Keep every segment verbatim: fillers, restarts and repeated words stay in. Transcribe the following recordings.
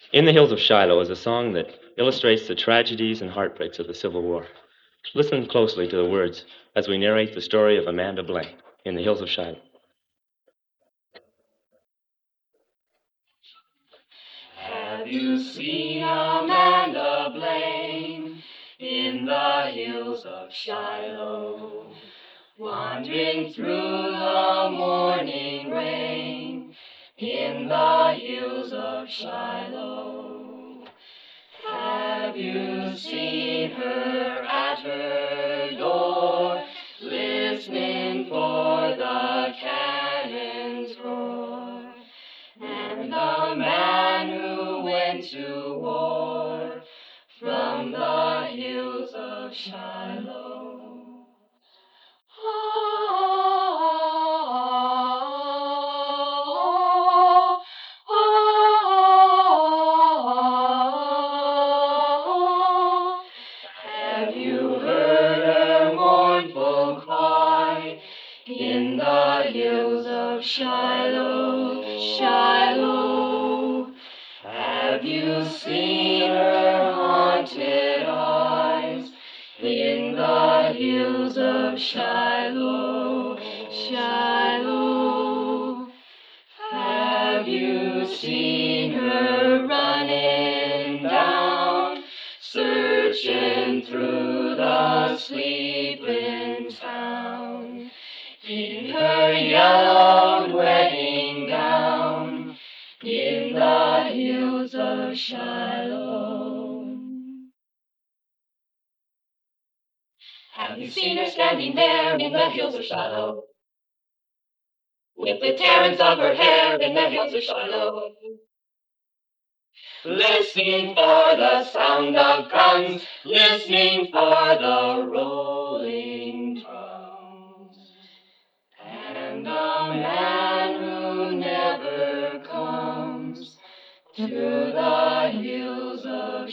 In the Hills of Shiloh is a song that illustrates the tragedies and heartbreaks of the Civil War. Listen closely to the words as we narrate the story of Amanda Blaine in the Hills of Shiloh. Have you seen Amanda Blaine in the hills of Shiloh, wandering through the morning rain in the hills of Shiloh? Have you seen her at her door, listening for the cannon's roar? And the man who went to war from the hills of Shiloh. Oh, oh, oh. Have you heard her mournful cry in the hills of Shiloh, Shiloh? Have you seen her haunted eyes in the hills of Shiloh, Shiloh? Have you seen her running down, searching through the sleeping town, in her yellowed wedding gown, in the hills of Shiloh? Have you seen her standing there in the hills of Shiloh, with the terrence of her hair in the hills of Shiloh, listening for the sound of guns, listening for the rolling drums? And the man who never comes to the hills of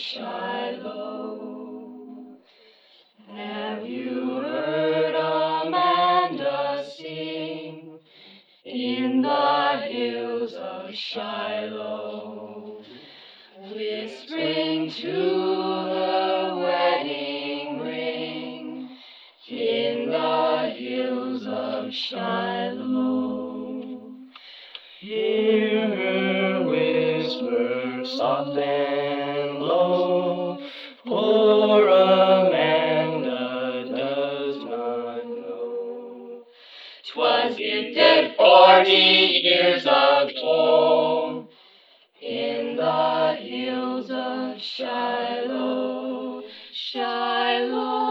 Shiloh. Have you heard Amanda sing in the hills of Shiloh, whispering to the wedding ring in the hills of Shiloh? Hear her whisper soft and low, poor Amanda does not know 'twas gifted forty years ago in the hills of Shiloh, Shiloh.